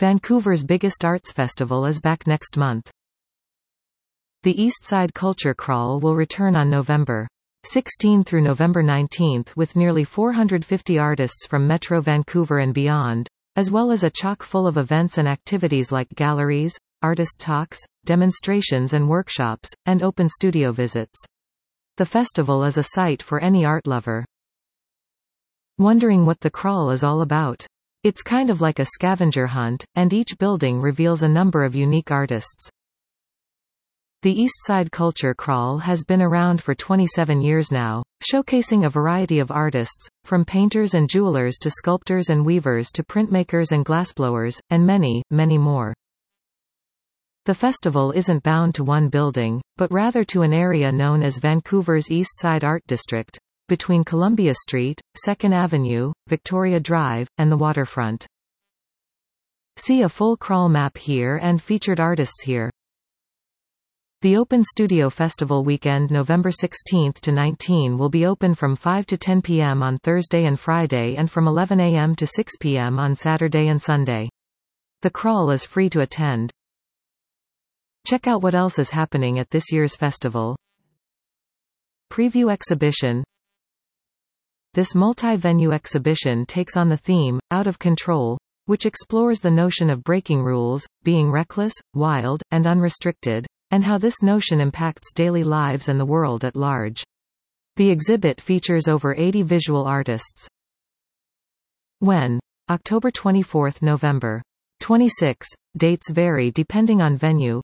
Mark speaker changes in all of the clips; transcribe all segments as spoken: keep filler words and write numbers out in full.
Speaker 1: Vancouver's biggest arts festival is back next month. The Eastside Culture Crawl will return on November sixteenth through November nineteenth with nearly four hundred fifty artists from Metro Vancouver and beyond, as well as a chock full of events and activities like galleries, artist talks, demonstrations and workshops, and open studio visits. The festival is a sight for any art lover. Wondering what the crawl is all about? It's kind of like a scavenger hunt, and each building reveals a number of unique artists. The Eastside Culture Crawl has been around for twenty-seven years now, showcasing a variety of artists, from painters and jewelers to sculptors and weavers to printmakers and glassblowers, and many, many more. The festival isn't bound to one building, but rather to an area known as Vancouver's Eastside Art District, between Columbia Street, second Avenue, Victoria Drive, and the waterfront. See a full crawl map here and featured artists here. The Open Studio Festival weekend November sixteenth to nineteenth will be open from five to ten p m on Thursday and Friday and from eleven a m to six p m on Saturday and Sunday. The crawl is free to attend. Check out what else is happening at this year's festival. Preview exhibition. This multi-venue exhibition takes on the theme, Out of Control, which explores the notion of breaking rules, being reckless, wild, and unrestricted, and how this notion impacts daily lives and the world at large. The exhibit features over eighty visual artists. When? October twenty-fourth, November twenty-sixth. Dates vary depending on venue.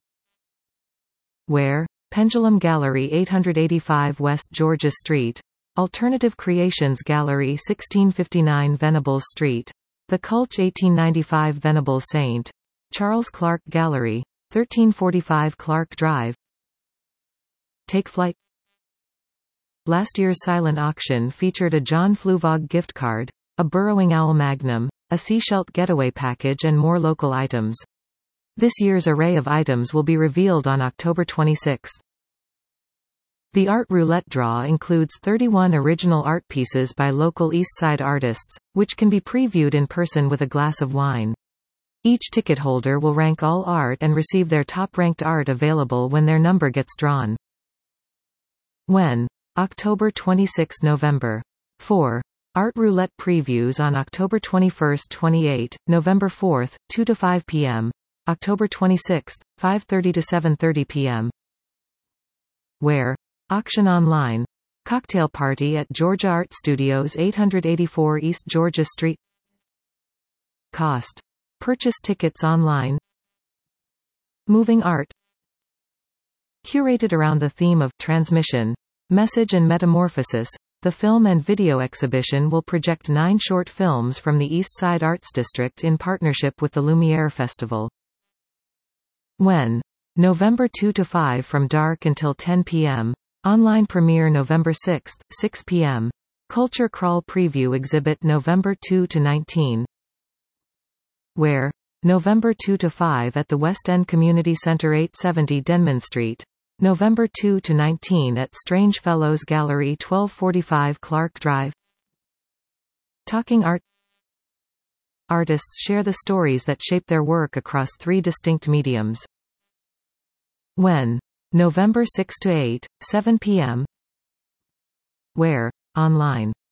Speaker 1: Where? Pendulum Gallery, eight eighty-five West Georgia Street. Alternative Creations Gallery, sixteen fifty-nine Venables Street. The Culch, eighteen ninety-five Venables Saint Charles Clark Gallery, thirteen forty-five Clark Drive. Take Flight. Last year's silent auction featured a John Fluvog gift card, a Burrowing Owl Magnum, a Seashelt getaway package and more local items. This year's array of items will be revealed on October twenty-sixth. The Art Roulette draw includes thirty-one original art pieces by local Eastside artists, which can be previewed in person with a glass of wine. Each ticket holder will rank all art and receive their top-ranked art available when their number gets drawn. When? October twenty-sixth, November fourth. Art Roulette previews on October twenty-first to twenty-eighth, November fourth, two to five p m October twenty-sixth, five thirty to seven thirty p m Where? Auction online. Cocktail party at Georgia Art Studios, eight eighty-four East Georgia Street. Cost. Purchase tickets online. Moving art. Curated around the theme of transmission, message and metamorphosis, the film and video exhibition will project nine short films from the Eastside Arts District in partnership with the Lumiere Festival. When? November second to five from dark until ten p m Online premiere November sixth, six p m Culture Crawl preview exhibit November second to nineteenth. Where? November second to five at the West End Community Centre, eight seventy Denman Street. November second to nineteenth at Strange Fellows Gallery, twelve forty-five Clark Drive. Talking Art. Artists share the stories that shape their work across three distinct mediums. When? November sixth to eighth, seven p m Where? Online.